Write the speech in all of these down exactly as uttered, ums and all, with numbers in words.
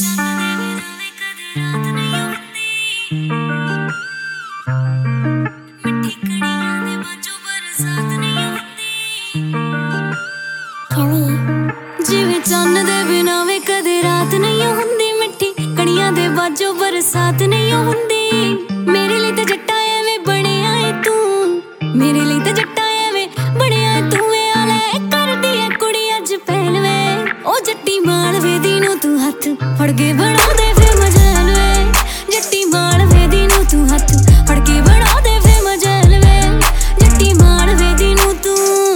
जिवें चन्न दे बिना वे कदे रात नहीं हुंदी, मिट्टी कड़ियां दे बाजो बरसात नहीं हुंदी। मेरे लिए ते जट्टा एवें बणिया ऐ तू, मेरे लिए ते जट्टा एवें बणिया ऐ तू। वे आले करदी ऐ कुड़ी अज पहलवे, ओ जट्टी मालवे दी नूं तू हत्थ फड़ के बना दे फे मजल वे। जट्टी मालवे दी नूं तू हत्थ फड़ के बना दे फे मजल वे। जट्टी मालवे दी नूं तू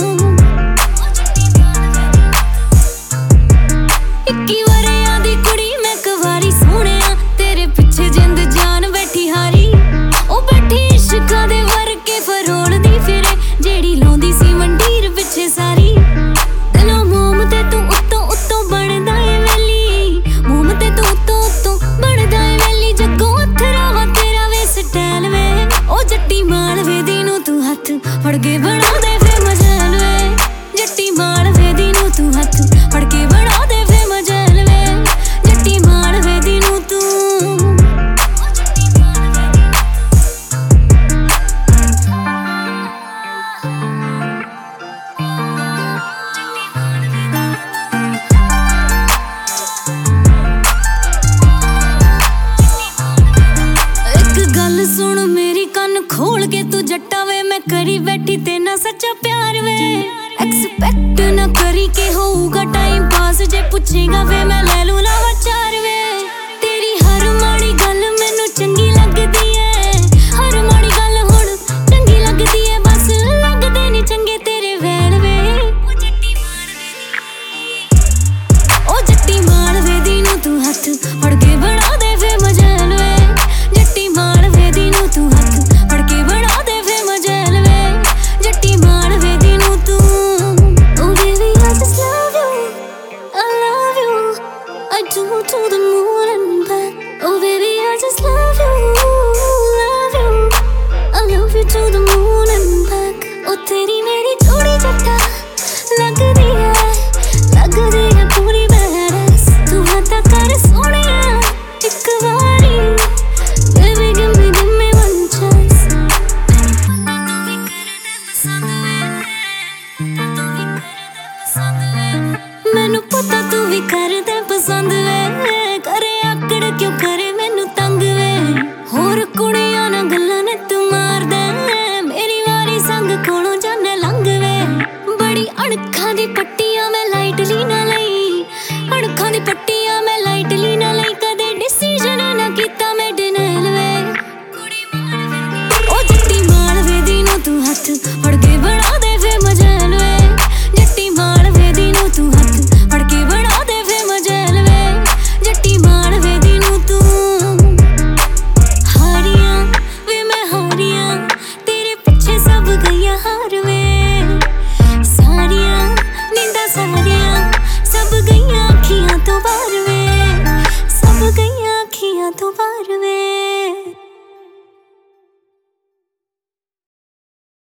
इक्की वरियां दी कुड़ी मैं कवारी सोहणिया, तेरे पिछे जिंद जान बैठी हारी। ओ बैठी इश्कां दे वर्के फरोलदी फिरे, जेड़ी लाउंदी सी मंडीर पिछे सारी। दिलों मोम ते तू उत्तों उत्तों बनदा ऐ वेली, मोम ते तू उत्तों उत्तों बनदा ऐ वेली। जग्गों अथरा वा तेरा वे स्टाइल वे, ओ जट्टी मालवे दी नूं तू हत्थ फड़ के बना दे फे मजल वे। जट्टी मालवे दी नूं तू हत्थ फड़ के बना दे फे मजल वे। जट्टी मालवे दी नूं तू सुन मेरी कन खोल के तू जट्टा वे, मैं करी बैठी तेना सच्चा प्यार वे। एक्सपेक्ट ना करी के होऊगा टाइम पास, जे पूछेगा वे मैं ले लूं लावा चार वे। तेरी हर माड़ी गल मैनू चंगी लगदी है, हर माड़ी गल हुण चंगी लगदी है। बस लगदे नी चंगे तेरे वैल वे। ओ जट्टी मालवे दी नूं तू हत्थ फड़ के बना दे फे मजल वे। जट्टी मालवे दी नूं तू हत्थ फड़ के बना दे फे मजल वे। जट्टी मालवे दी नूं तू Oh baby I just love you, I love you, I do to the moon।